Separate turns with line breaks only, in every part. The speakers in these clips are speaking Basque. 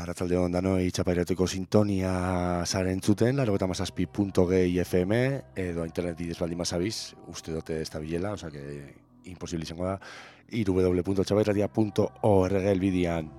Arratsalde on danoi, Txapairateko sintonia zaren zuten, 97.6 FM, edo internet bidez baldin mazabiz, uste dute ez da bilela, oza que imposible izango da, www.txapairatia.org elbidian.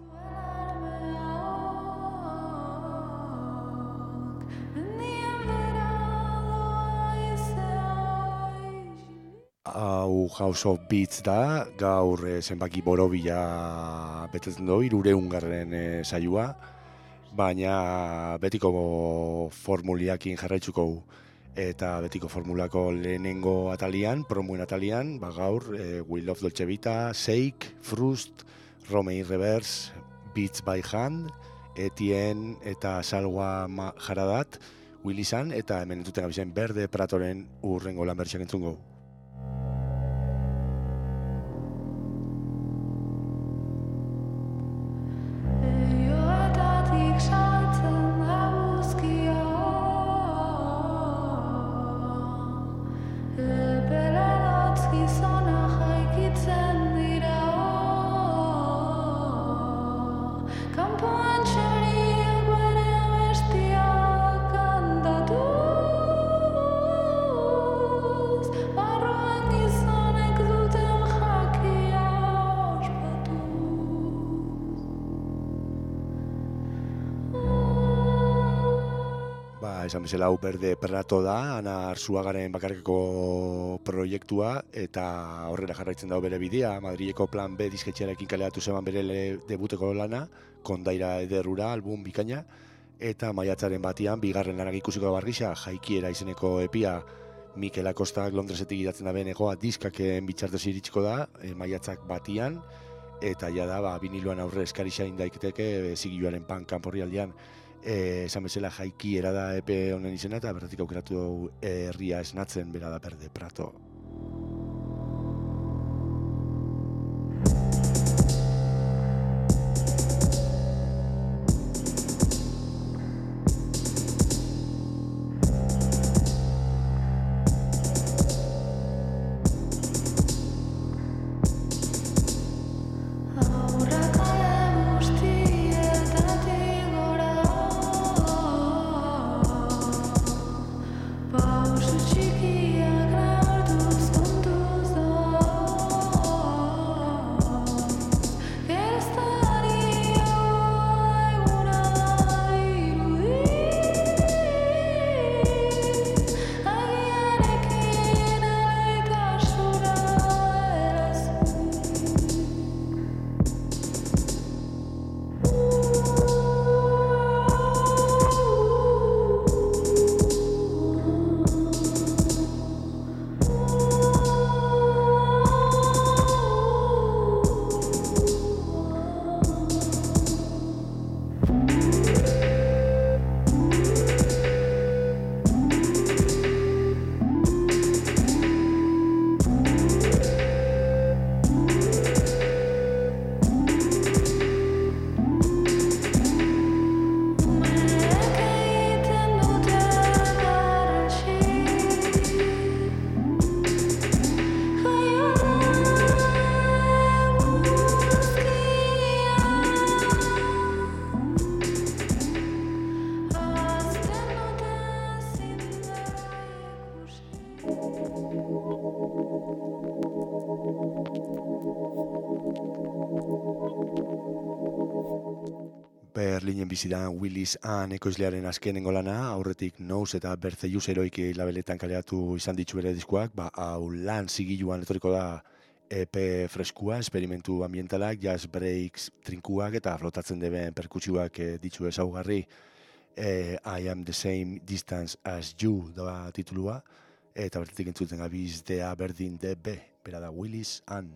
Hau House of Beats da, gaur zenbaki borobila betetzen du, 300. Saioa, baina betiko formuliakin jarraitzuko eta betiko formulako lehenengo atalian, promuen atalian, gaur We Love Dolce Vita, Shake, Frust, Romain Reverse, Beats by Hand, Etienne eta Salwa Jaradat, Willy San, eta hemen entzuten gabizen Berde Pratoren urrengo lan bertxak entzungo. Esan bezala hau Berde Prato da, Ana Arzuagaren bakarreko proiektua eta horrela jarraitzen dago bere bidea. Madrileko Plan B disketxearekin kaleratu zeban bere debuteko lana, Kondaira Ederrura, album bikaina, eta maiatzaren batian, bigarren lanak ikusiko da bargisa, Jaikiera izeneko epia, Mikel Akostak Londresetik idatzen da benegoa, diskaken bitxartez iritsiko da, maiatzak batian, eta ja da, biniloan aurre eskarixain daiketeke, zigiluaren kanporri aldean. Esan bezala Jaikiera da epe honen izena eta bertatik aukeratu dugu herria esnatzen bera da Berde Prato. Berlinen bizi da Willis Ann ekoizlearen azkenengo lana, aurretik Nose eta Berzeius Heroik labeletan kaleratu izan ditu bere diskoak, hau lan zigiluan etorriko da EP freskua, esperimentu ambientalak, jazz breaks trinkuak eta flotatzen deben perkutsuak ditu ezaugarri. I am the same distance as you da titulua, eta bertatik entzuten gabiz dea berdin DB, bera da Willis Ann.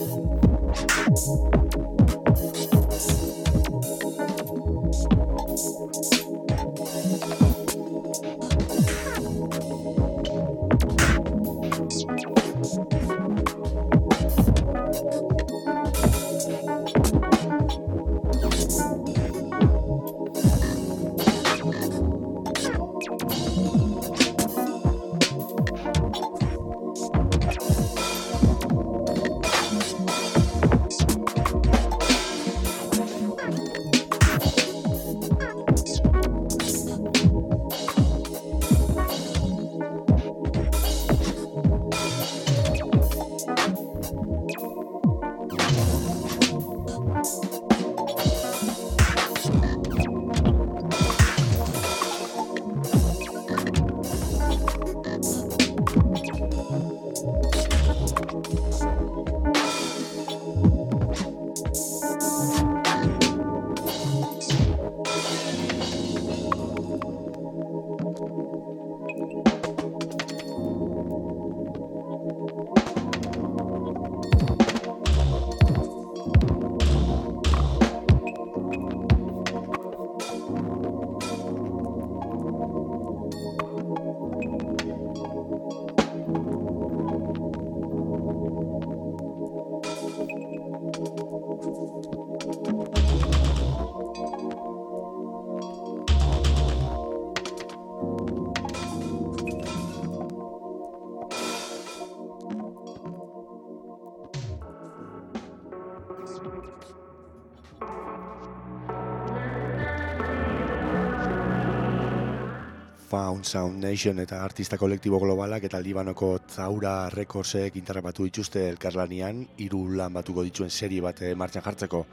Found Sound Nation eta artista kolektibo globalak eta Libanoko Zaura Recordsek interrapatu dituzte elkarlanian 3 lan batuko dituen serie bat martxan jartzeko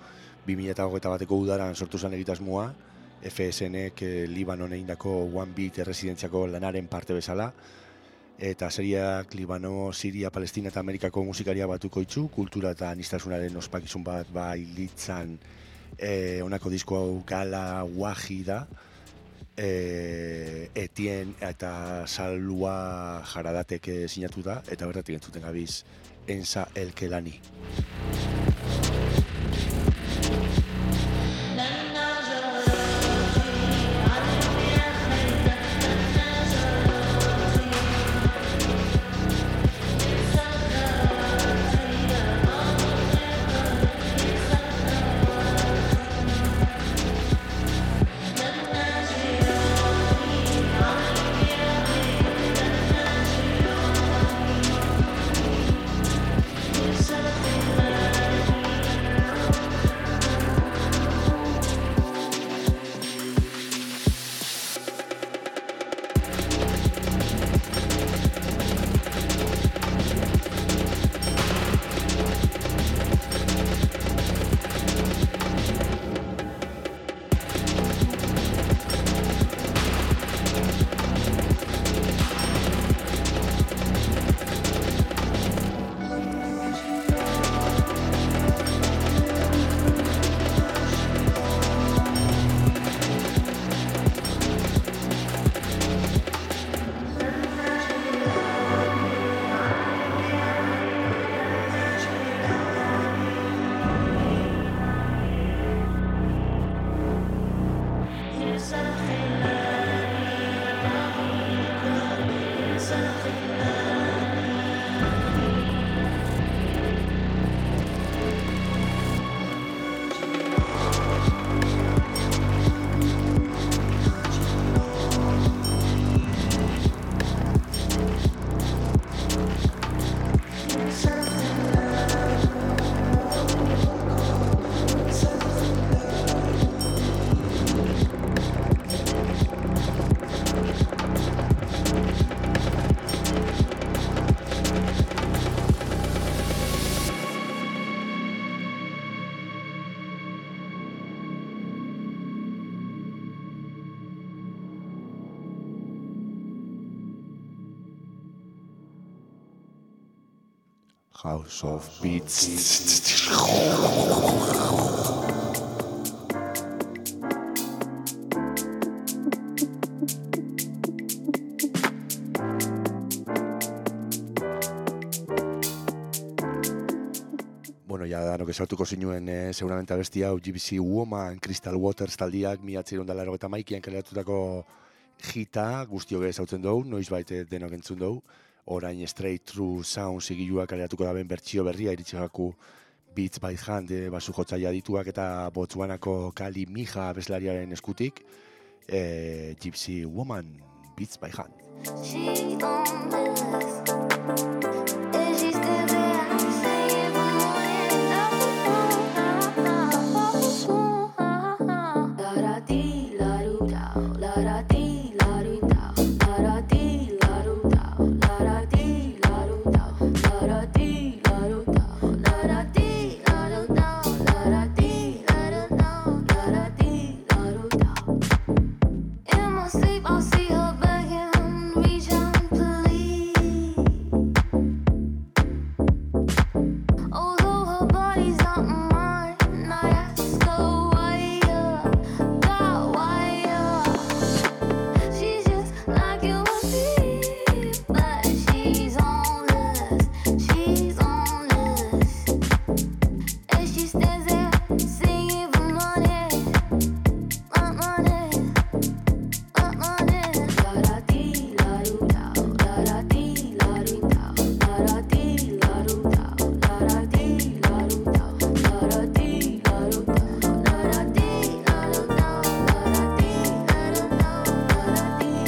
2021ko udaran sortu zen egitasmoa FSNek Libanon egindako One Beat erresidentziako lanaren parte bezala eta serieak Libano, Siria, Palestina eta Amerikako musikaria batuko itzu, kultura eta anistasunaren ospakizun bat bailitzan honako disko hau Gala Wahi da. Etien eta Salua Jaradatek sinatu da eta bertatik entzuten gabiz Ensa El Kelani. House of Beats. Bueno, ja danok esautuko zinuen seguramente abesti hau Gypsy Woman, Crystal Waters taldiak 1981an kaleratutako hita guztiok ezautzen dugu, noizbait denok entzun dugu. Orain Straight Through Sound zigilua kaleratuko daben bertsio berria iritsi jaku Beats by Hand basu jotzaia dituak eta Botswanako Kali Mija abeslariaren eskutik. Gypsy Woman, Beats by Hand.
She on this. Is she still there? Saying for more. La da dee la do da, la da dee la do da, la da dee la do da, la da dee la do da, la da dee la do da, la da dee la do da, la da dee la do da, la da dee la do da. In my sleep, I'll see her begging, reach out and plead. Although her body's not mine, I ask her why, God, why? She's just like you and me, but she's on this, and she stands there singing for money, my money. La da dee la do da, la da dee la do da, la da dee la do da, la da dee la do da, la da dee la do da, la da dee la do da, la da dee la do da, la da dee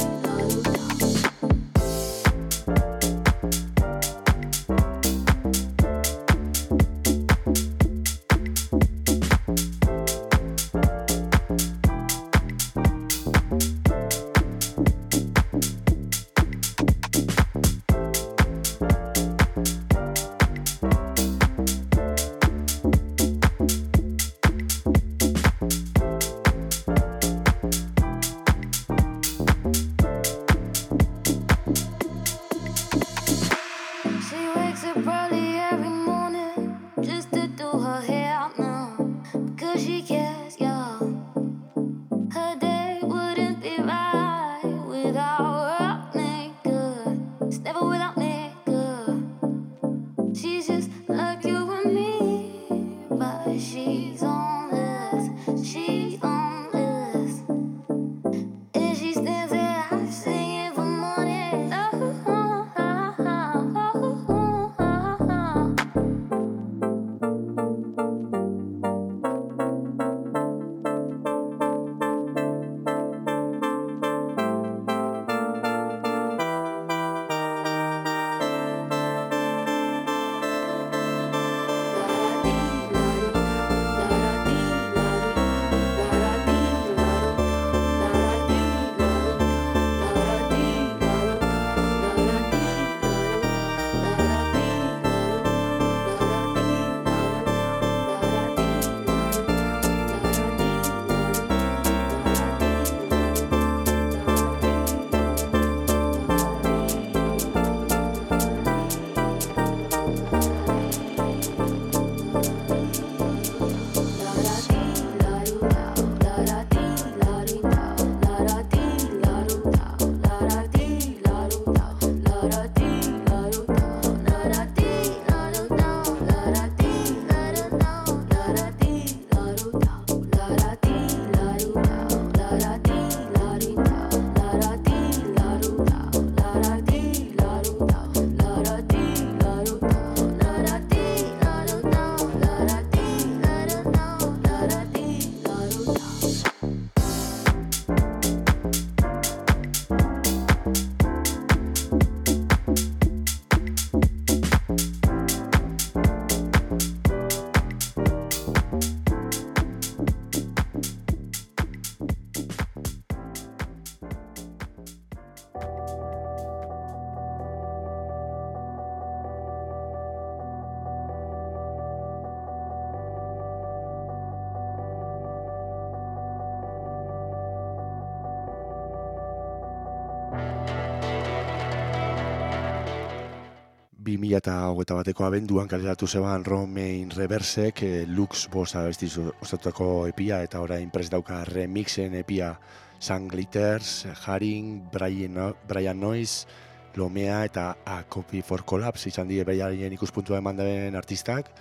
She wakes up early every morning just to do her hair now because she cares, yeah. Her day wouldn't be right without her makeup. It's never without makeup. She's just like you and me, but she's on this, and she stands there singing for money.
Bi 2021ko abenduan kaleratu zeban Romain Reversek Lux bost abesti osatutako epia eta orain prest dauka remixen epia Sun Glitters, Haring, Brian Noise, Lomea eta A Copy for Collapse izan die beiaren ikuspuntua eman den artistak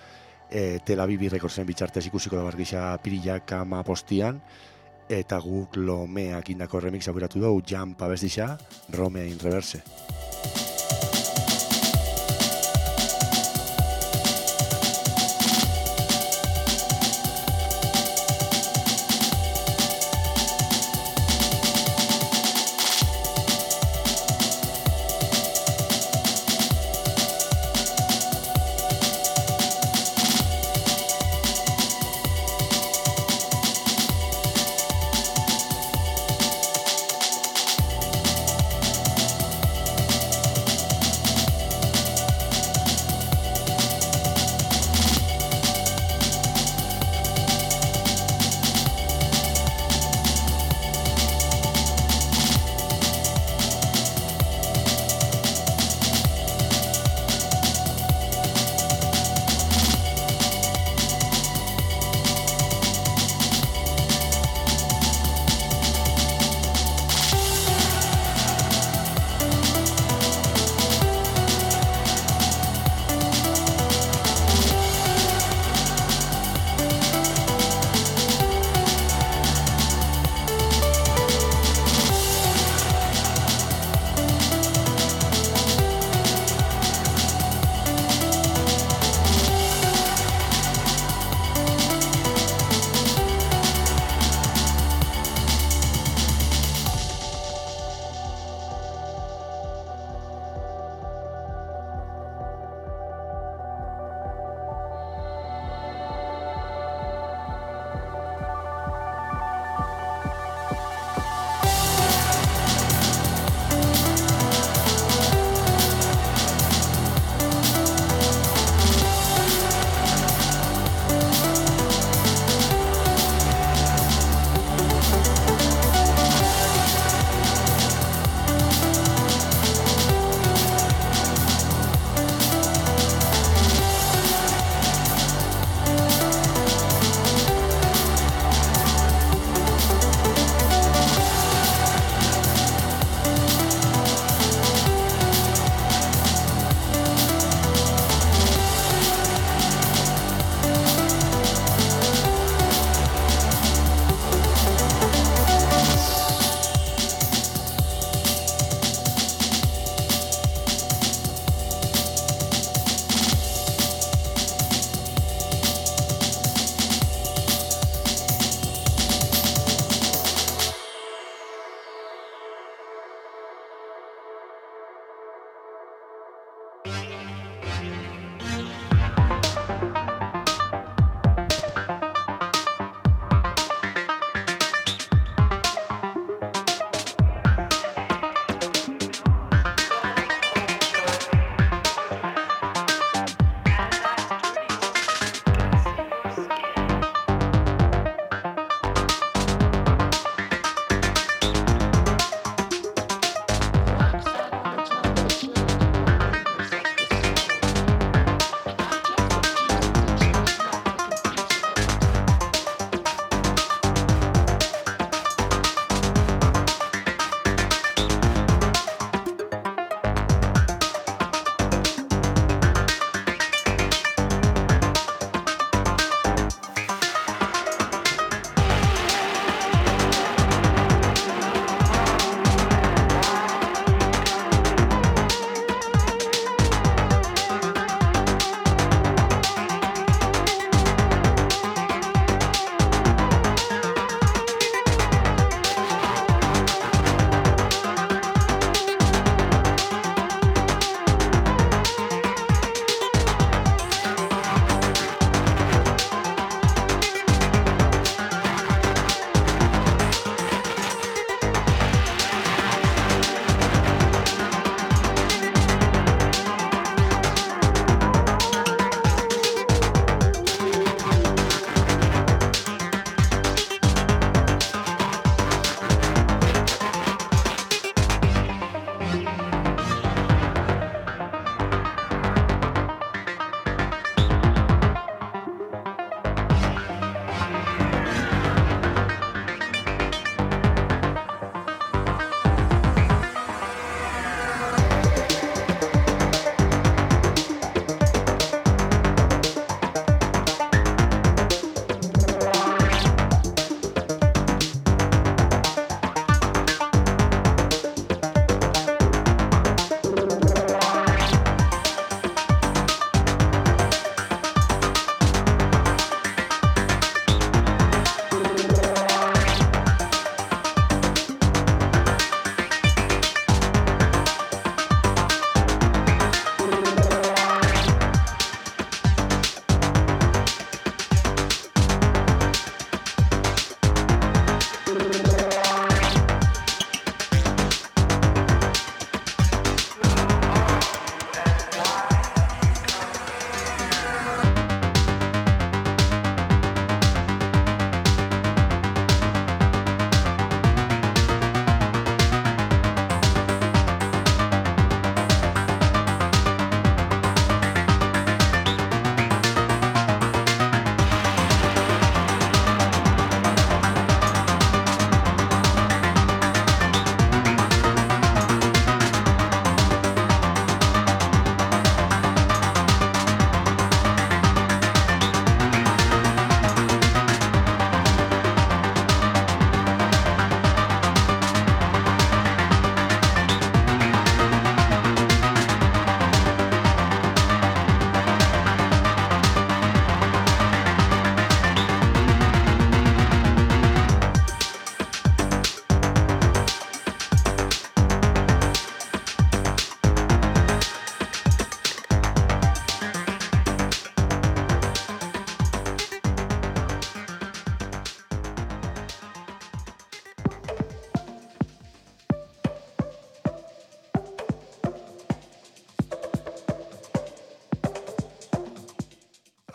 Tel Aviv Recordsen bitartez ikusiko da bargisa pirilak 15 eta guk Lomeak indako remix aukeratu dugu Jump abestisa, Romea in Reverse.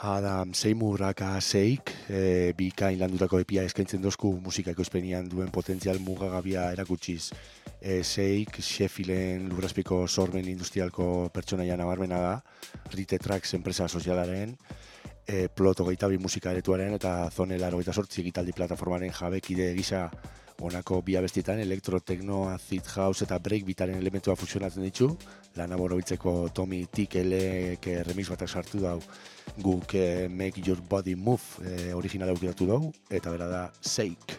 Adam Seymour aka Seik, bikain landutako epia eskaintzen dozku musika ekoizpenian duen potentzial mugagabia erakutsiz. Seik, Sheffielden lurrazpiko sormen industrialko pertsonaia nabarmena da, Rite Tracks enpresa sozialaren, Plot 22 musika eretuaren eta Zone 88 egitaldi plataformaren jabekide gisa honako bi abestietan elektro, techno, acid house eta breakbeataren elementua fusionatzen ditu. Lana borobiltzeko Tommy Tick-Elek remix batak sartu dau, guk Make Your Body Move originala aukiratu dugu, eta bera da Seik.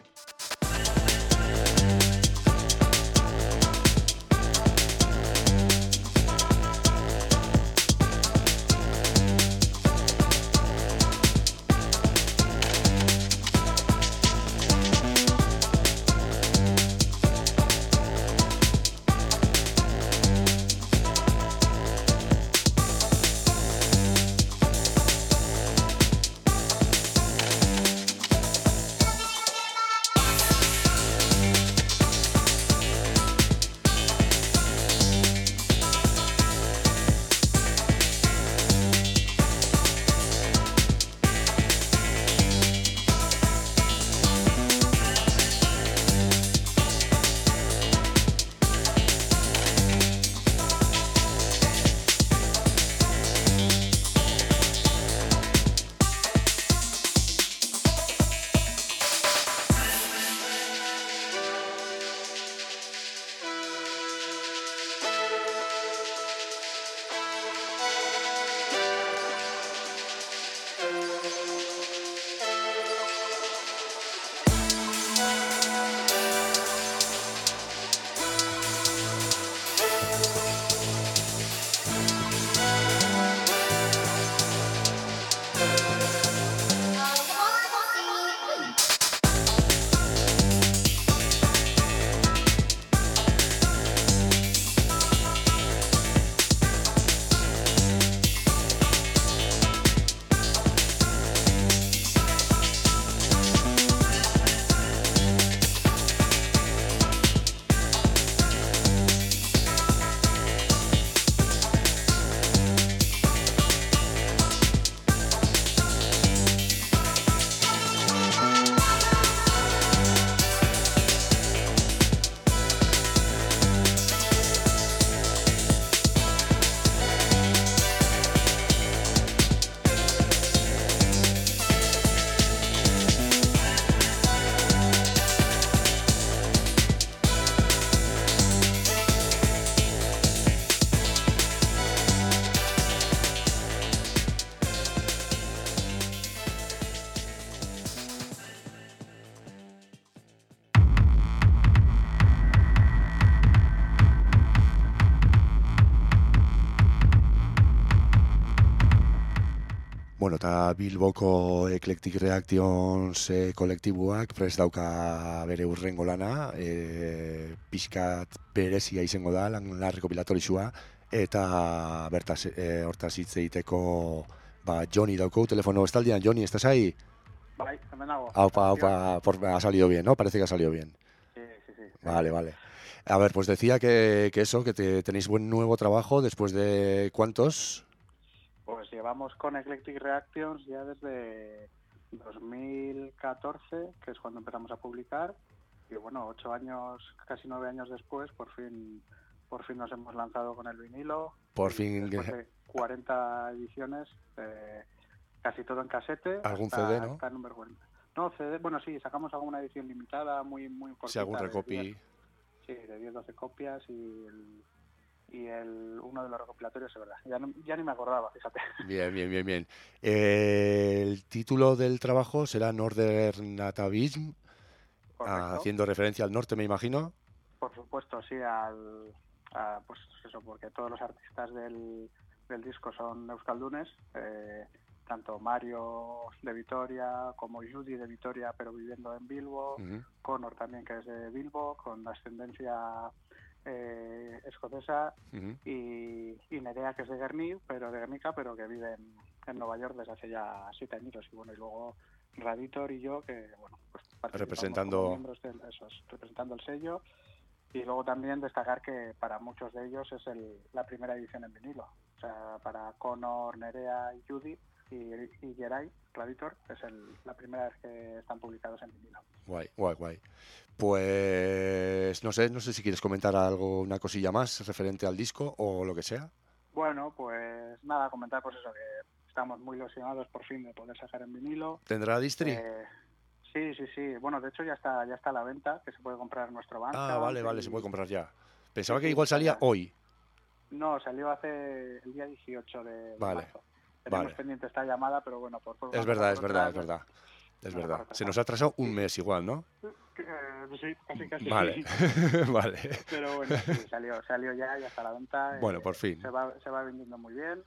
Bueno, eta Bilboko Eclectic Reactions kolektiboak prest dauka bere urrengo lana, pixkat berezia izango da, lan rekopilatorizua, eta bertaz hortaz hitz egiteko Johnny dauko telefono estaldian. Johnny, ¿estás ahí?
Bai, hemen nago.
Aupa, ha salido bien, ¿no? Parece que ha salido bien.
Sí.
Vale. A ver, pues decía que tenéis buen nuevo trabajo después de ¿cuántos?
Pues llevamos con Eclectic Reactions ya desde 2014, que es cuando empezamos a publicar, y bueno, 8 años, casi 9 años después, por fin nos hemos lanzado con el vinilo.
Por fin.
Después de 40 ediciones, casi todo en casete.
¿Algún CD, no?
Hasta número 40. No, CD, bueno, sí, sacamos alguna edición limitada, muy cortita.
Sí, algún recopi.
De 10-12 copias y uno de los recopilatorios, es verdad. Ya ni me acordaba, fíjate.
Bien. El título del trabajo será Northern Atavism, haciendo referencia al norte, me imagino.
Por supuesto, sí, pues eso, porque todos los artistas del disco son euskaldunes, tanto Mario de Vitoria como Judy de Vitoria, pero viviendo en Bilbo, Connor también, que es de Bilbo, con ascendencia escocesa, y Nerea, que es de Guernica, pero que vive en Nueva York desde hace ya 7 añitos. Y bueno, y luego Raditor y yo, que bueno, pues
representando
representando el sello. Y luego también destacar que para muchos de ellos es la primera edición en vinilo. O sea, para Connor, Nerea y Judy y Geray, Clavitor, es la primera vez que están publicados en vinilo.
Guay, guay, guay. Pues no sé si quieres comentar algo, una cosilla más referente al disco o lo que sea.
Bueno, pues nada, comentar pues eso, que estamos muy ilusionados por fin de poder sacar en vinilo.
¿Tendrá distri?
Sí. Bueno, de hecho ya está a la venta, que se puede comprar en nuestro Bandcamp.
Vale, se puede comprar ya. Pensaba
Sí,
que igual salía hoy.
No, salió hace el día 18 de
Vale,
marzo. Tenemos
vale.
pendiente esta llamada, pero bueno,
Es verdad. Se nos ha atrasado un mes igual, ¿no?
Sí, casi.
Vale, vale.
Pero bueno, sí, salió ya está a la venta.
Bueno, por fin.
Se va vendiendo muy bien.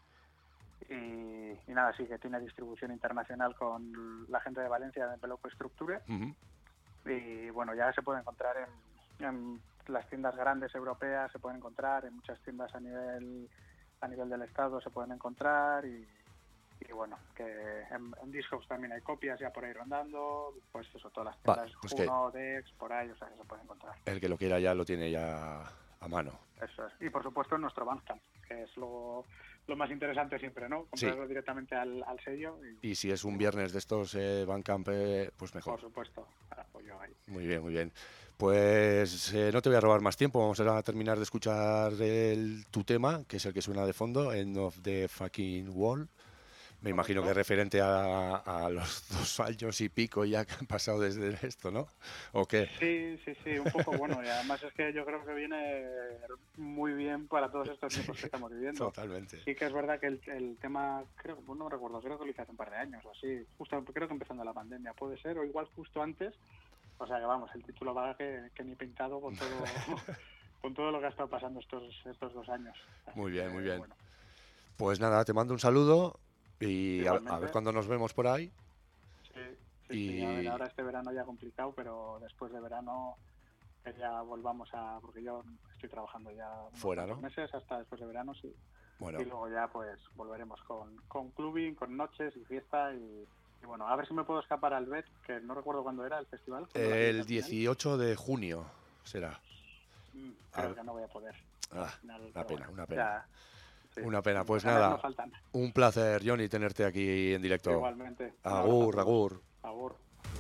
Y nada, sí que tiene distribución internacional con la gente de Valencia de Envelope Structure.
Ujú.
Y bueno, ya se puede encontrar en las tiendas grandes europeas, se pueden encontrar en muchas tiendas a nivel del estado, se pueden encontrar y bueno, que en Discogs también hay copias ya por ahí rondando, pues eso, todas las tiendas,
pues
Juno, Dex, por ahí, o sea, que se puede encontrar.
El que lo quiera ya lo tiene ya a mano.
Eso es. Y por supuesto en nuestro Bandcamp, que es lo más interesante siempre, ¿no? Comprarlo directamente al sello.
Y si es un viernes de estos Bandcamp, pues mejor.
Por supuesto, apoyo ahí.
Muy bien. Pues no te voy a robar más tiempo, vamos a terminar de escuchar tu tema, que es el que suena de fondo, End of the Fucking Wall. Me imagino que es referente a los 2 años y pico ya que han pasado desde esto, ¿no? ¿O qué?
Sí, un poco bueno. Y además es que yo creo que viene muy bien para todos estos tiempos que estamos viviendo.
Totalmente.
Sí que es verdad que el tema, creo que lo hice hace un par de años o así. Justo creo que empezando la pandemia, puede ser, o igual justo antes. O sea que vamos, el título va que ni pintado con todo con todo lo que ha estado pasando estos 2 años.
Muy bien.
Bueno.
Pues nada, te mando un saludo. Y a
Igualmente.
ver cuándo nos vemos por ahí.
Sí. A ver, ahora este verano ya complicado, pero después de verano que ya volvamos porque yo estoy trabajando ya
fuera, ¿no?
meses hasta después de verano, sí.
Bueno.
Y luego ya pues volveremos con clubbing, con noches y fiesta y bueno, a ver si me puedo escapar al BET, que no recuerdo cuándo era el festival.
El 18 de junio será.
Creo que no voy a poder.
Una pena.
Ya, sí.
Una pena, pues
Ganas
nada,
no faltan.
un placer, Johnny, tenerte aquí en directo.
Igualmente.
Agur.
Agur.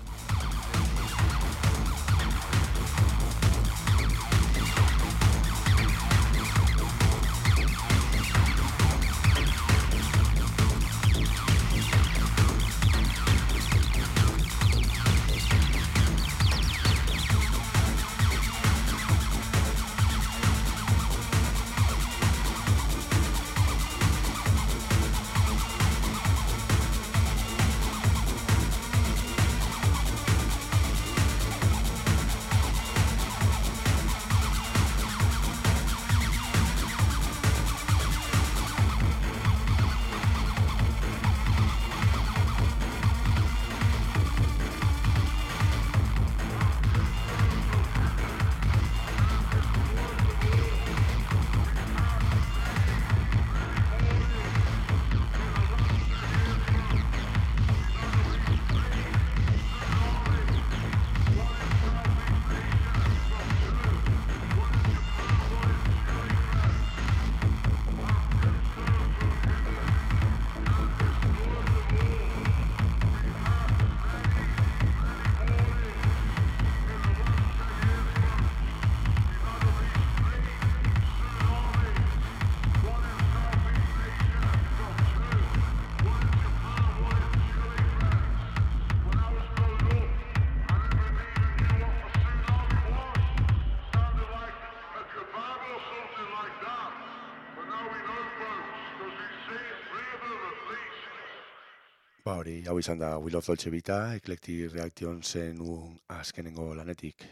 Hori, hau izan da Will of Dolce Vita, Eclectic Reactionsen azkenengo lanetik.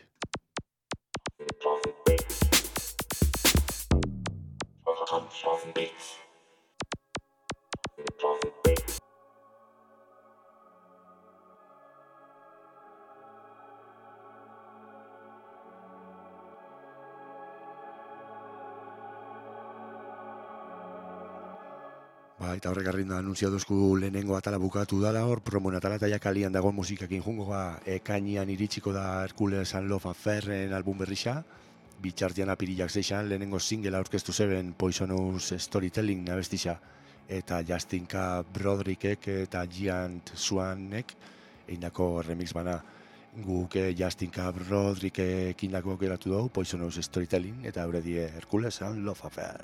Eta horrek arrinda anunciaduzku lehenengo atala bukatu dala hor, promon atala eta jakalian dago musikakin jungo ekainian iritsiko da Hercules and Love Affairren album berrixa, bitxartian apirilak zeixan lehenengo singela aurkeztu zeben Poisonous Storytelling abestixa, eta Justin K. Broderickek eta Giant Swanek egindako remix bana. Guk Justin K. Broderick indako geratu dugu, Poisonous Storytelling, eta haure die Hercules and Love Affair.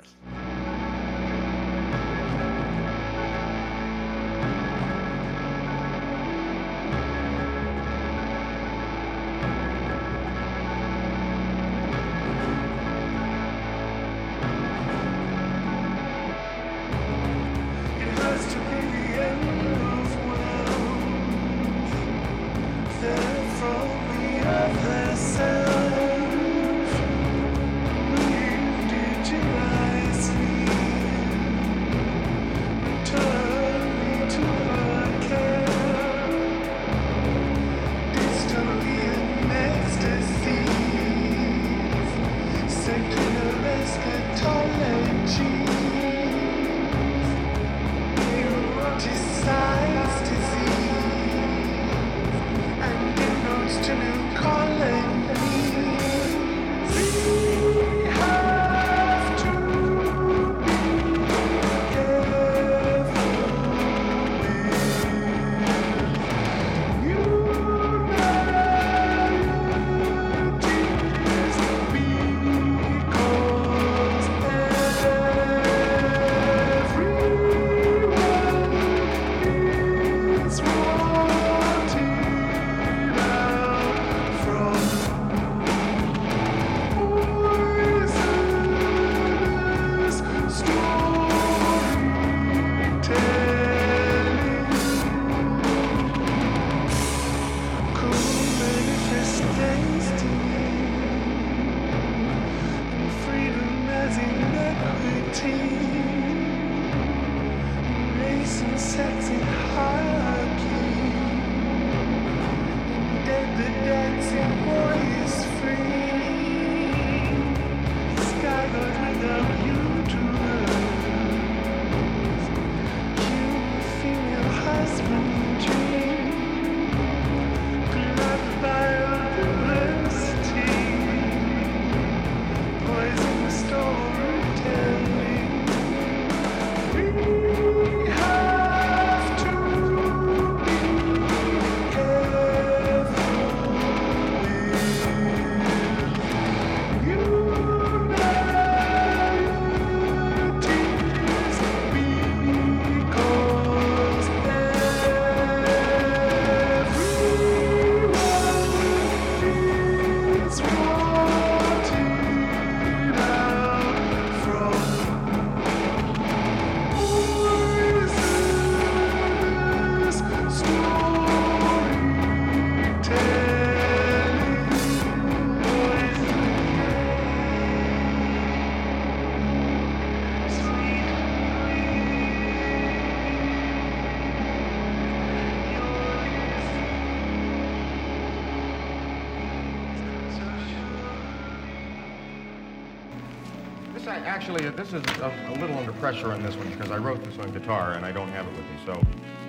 Actually, this is a little under pressure on this one because I wrote this on guitar and I don't have it with me, so...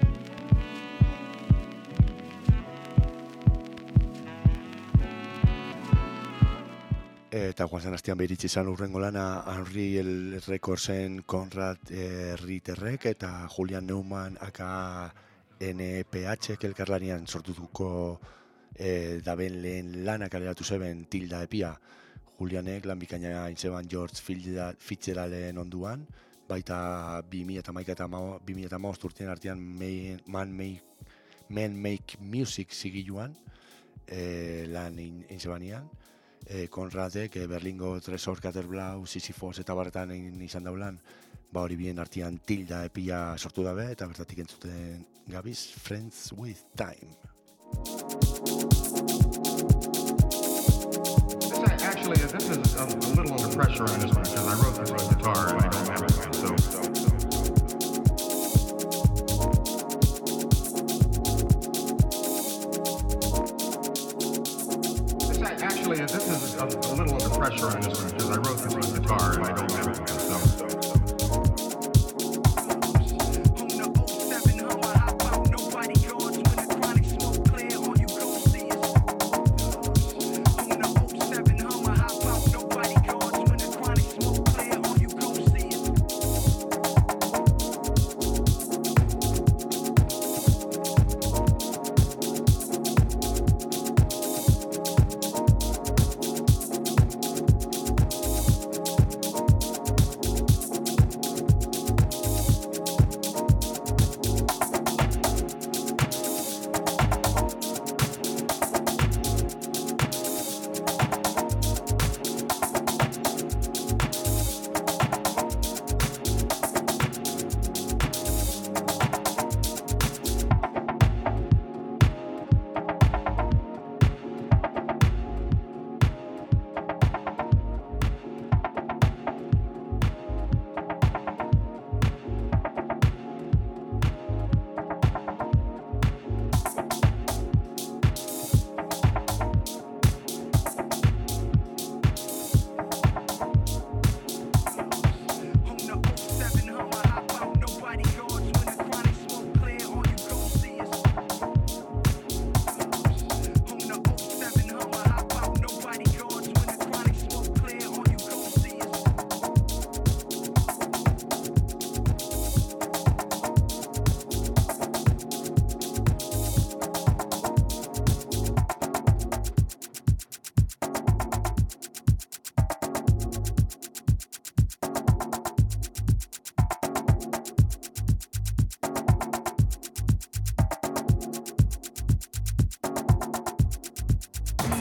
Eta guazan hastian behiritzi izan urrengo lana Unreal Recordsen Conrad Ritterrek eta Julian Neumann aka NPH elkarlanian sortutuko daben lehen lanak aleratu zeben Tilda epia. Julianek lan bikaina intzeban George Fitzgeralden onduan, baita 2011 eta 2015 urtean artean Man Make Music zigiluan lan intzebanian. Konradek Berlingo Tresor Caterblau, Sisyphos eta barretan izan daulan, ba hori bien artean Tilda epia sortu dabe eta bertatik entzuten gabiz Friends with Time.
Actually, this is a little under pressure on this one because I wrote this on guitar and I don't have it with me, so... Actually, this is a little under pressure on this one because I wrote this on guitar and I don't have it with me, so...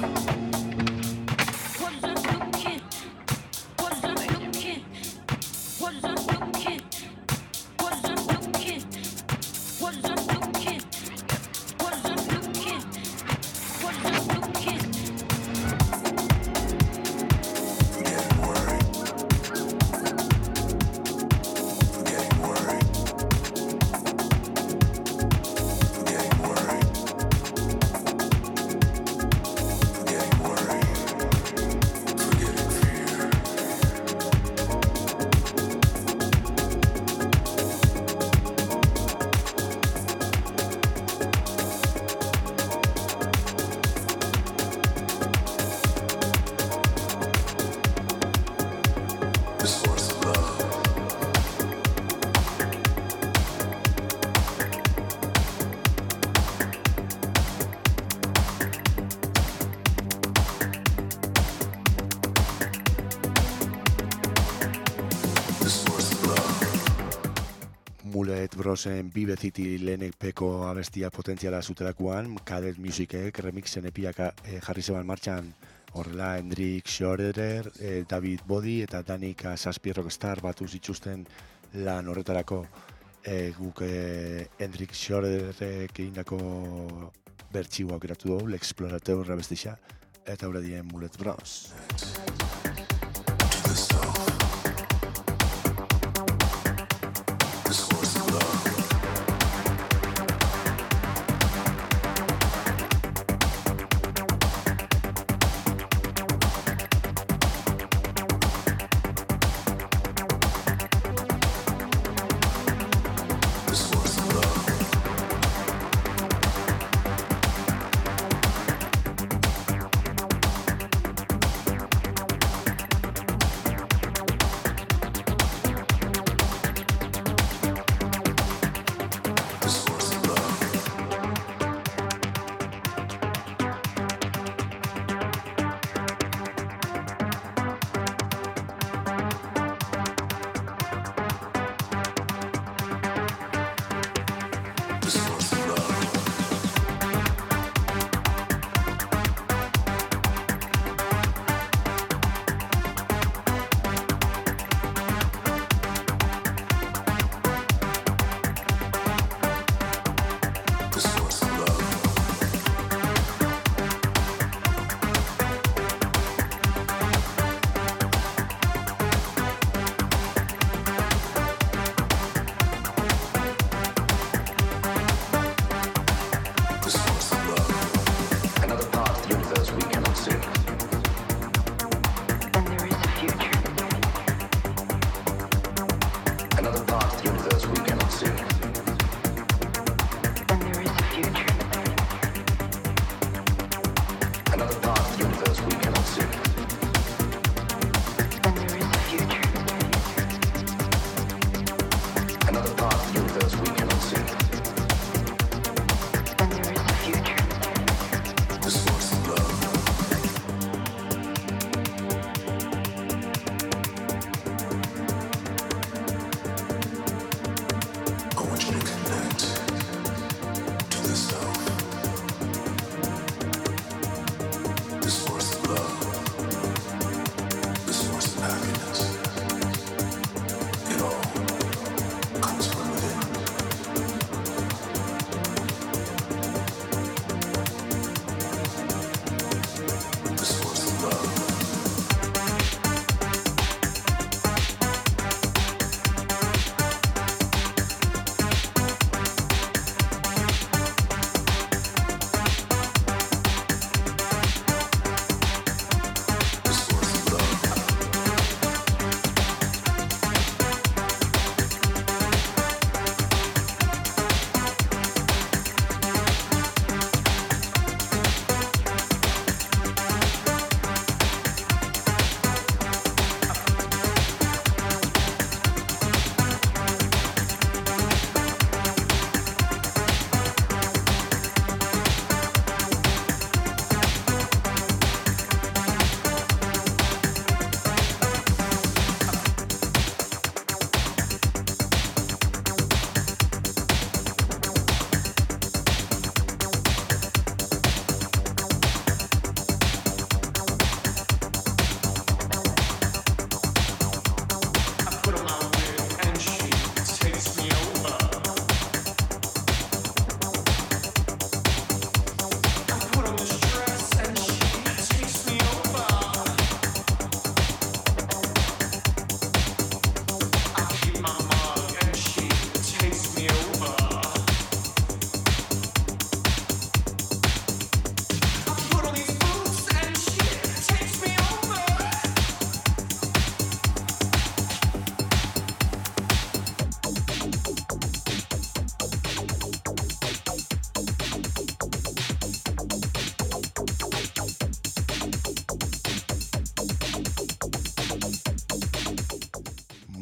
Mullet Brosen Vive City lehenepeko abestia potentziala zutelakoan, Cadet Musicek remixen epiak jarri zeban martxan horrela Hendrik Schroeder, David Body eta Danica Saspie Rockstar batu zituzten lan horretarako. Guk Hendrik Schroederek egindako bertxiu aukeratu dugu, L'Explorateur abestia, eta hori dien Mullet Bros.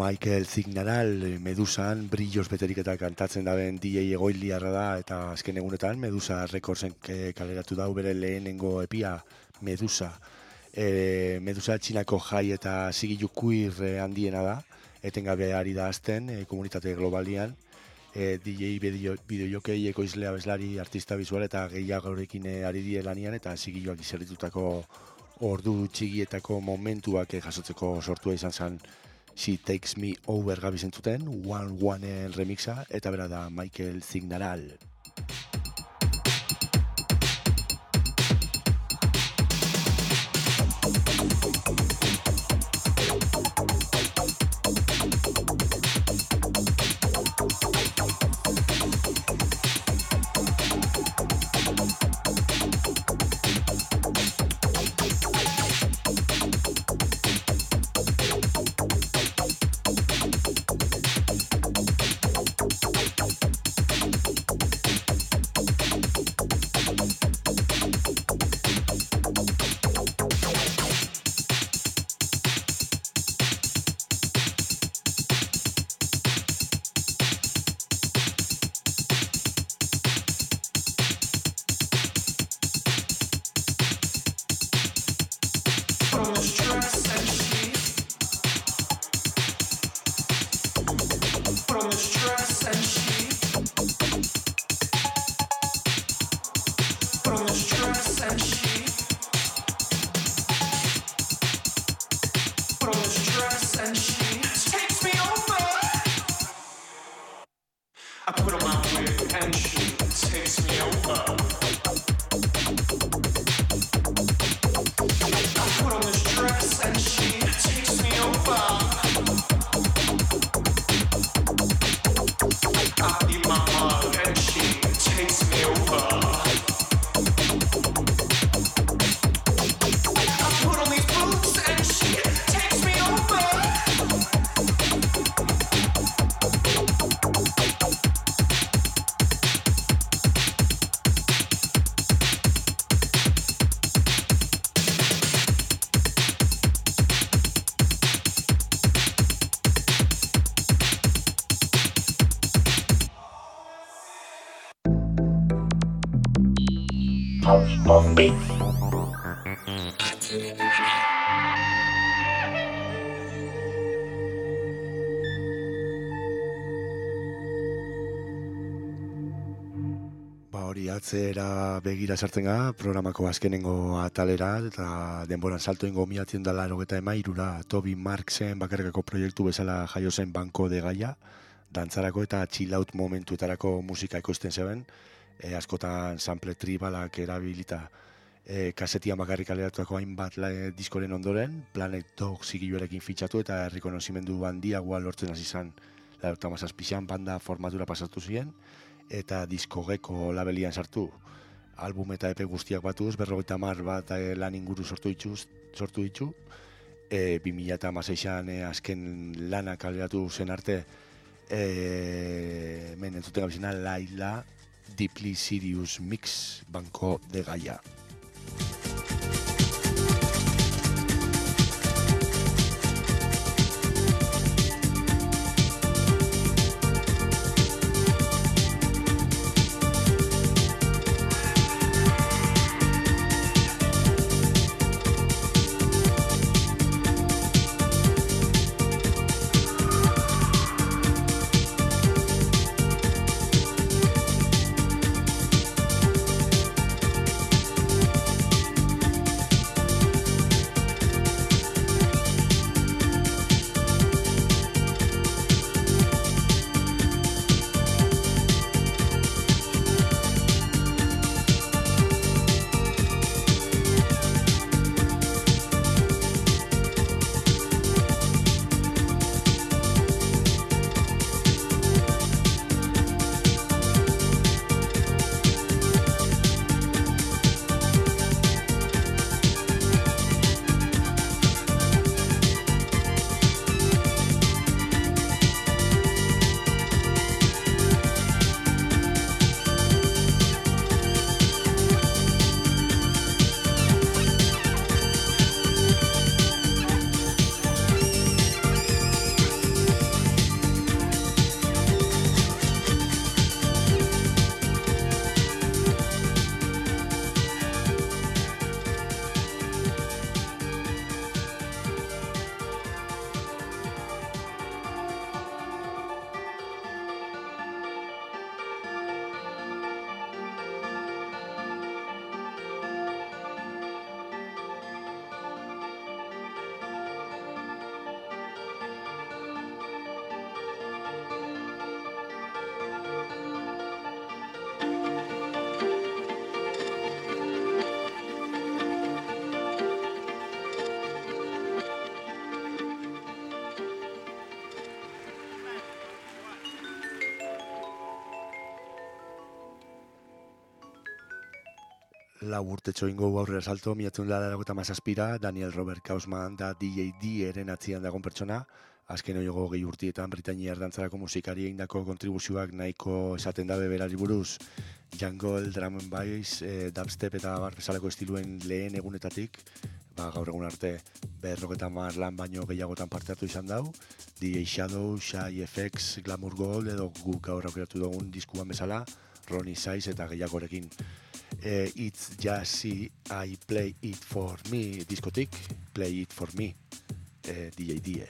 Michael Signaral, Medusan, brillos beterik eta kantatzen daben DJ egoiliarra da, eta azken egunetan Medusa Recordsen kaleratu dau bere lehenengo epia, Medusa. Medusa txinako jai eta zigilu queer handiena da, etengabe ari da azten, komunitate globalian, DJ bideojokei, ekoizlea, bezlari, artista bizual eta gehiagorekin ari die lanian, eta zigiluak izerritutako ordu txigietako momentuak jasotzeko sortua izan zen She Takes Me Over gabi zentzuten, One remixa, eta bera da Michael Signaral. Atzera begira sartzen ga, programako azkenengo atalera, eta denboran salto ingo 1993 Toby Marksen bakarkako proiektu bezala jaio zen Banco de Gaia, dantzarako eta chill out momentuetarako musika ekoizten zeben, askotan sample tribalak erabilita, kasetian bakarrik aleratutako hainbat diskoren ondoren, Planet Dog zigiluarekin fitxatu eta errekonozimendu handiagoa lortzen hasi izan, 97an banda formatura pasatu ziren, eta diskogeko labelian sartu. Album eta EP guztiak batuz, 50 bat lan inguru sortu ditu. 2016an azken lanak kaleratu zen arte, hemen entzuten gabizena Laila, Deeply Serious Mix, Banco de Gaia. lau urtetxo ingo aurrera salto, 1987 Daniel Robert Kaufman da DJD eren atzian dagon pertsona, azken oiogo gehi urtietan Britainiar dantzarako musikari eindako kontribuzioak nahiko esaten dabe berari buruz, jungle, drum and bass, dubstep eta bar bezalako estiluen lehen egunetatik, gaur egun arte 50 lan baino gehiagotan parte hartu izan dau, DJ Shadow, Shy FX, Glamour Gold edo guk gaur aukeratu dugun diskuan bezala, Ronnie Size eta gehiagorekin. It's Jazzy, I Play It For Me diskotik, Play It For Me, DJ Die.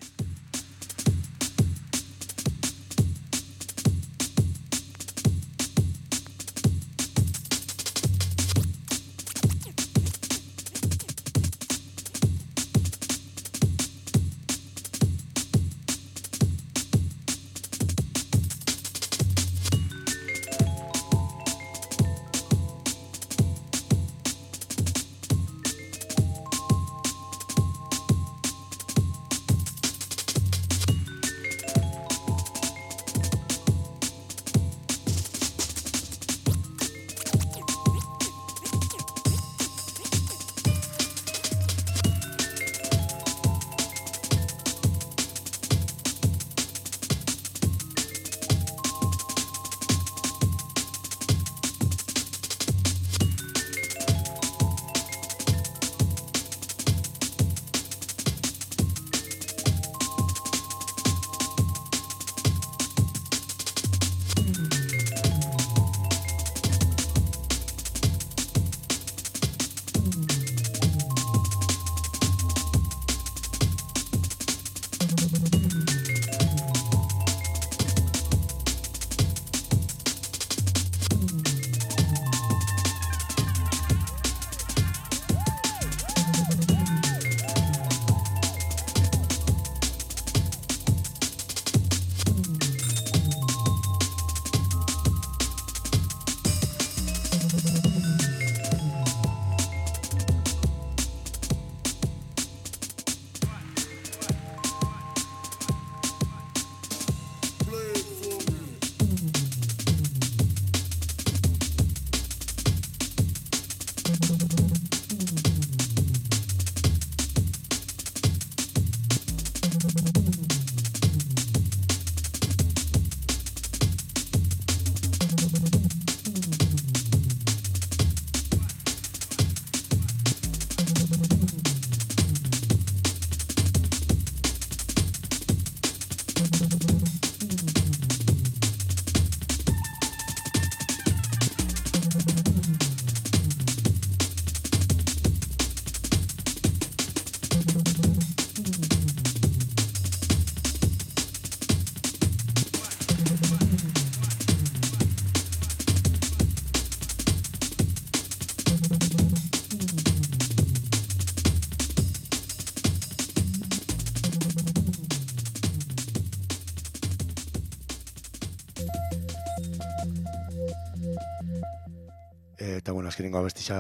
Eta bueno, azkenengo abestisa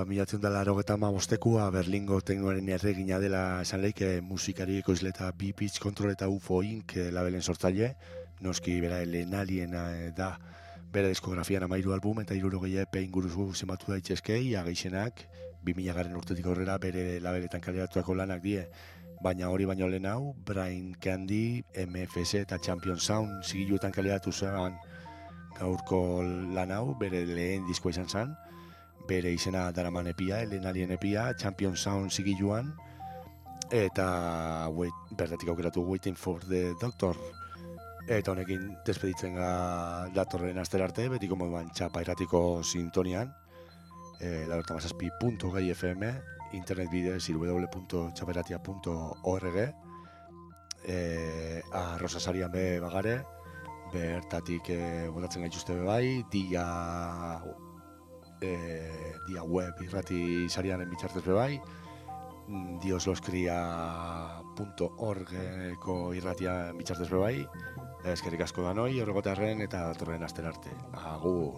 1985 Berlingo teknoaren erregina dela esan leike musikari ekoizle eta B-Pitch Control eta UFO Inc. labelen sortzaile, noski bera lehenaliena da bere diskografian 13 album eta 60 EP inguru zenbatu daitezke, ia gehienak 2000 urtetik aurrera bere labeletan kaleratuako lanak die, baina hori baino lehen hau, Brain Candy, MFS eta Champion Sound zigiluetan kaleratu zen gaurko lan hau, bere lehen diskoa izan zen, bere izena daraman epia, lehenalien epia, Champion Sound zigiluan, eta berdetik aukeratu Waiting for the Doctor. Eta honekin despeditzen datorren astera arte, betiko moduan txapa irratiko sintonian, 97.gai FM, internet bidez www.txapairatia.org, arrozasarian be bagare, bertatik botatzen gaituzte be bai, dia web irrati sariaren bitxartez be bai, diosloskria.org-ko irratia bitxartez be bai, eskerrik asko danoi, horregotarren eta datorren astera arte. Agur!